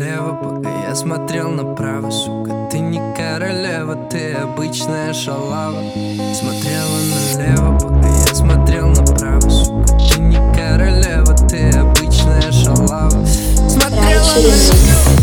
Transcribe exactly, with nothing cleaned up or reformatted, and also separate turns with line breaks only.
налево, пока я смотрел направо. Сука, ты не королева, ты обычная шалава. Смотрела налево, пока я смотрел направо. Сука, ты не королева, ты обычная шалава. Смотрела налево.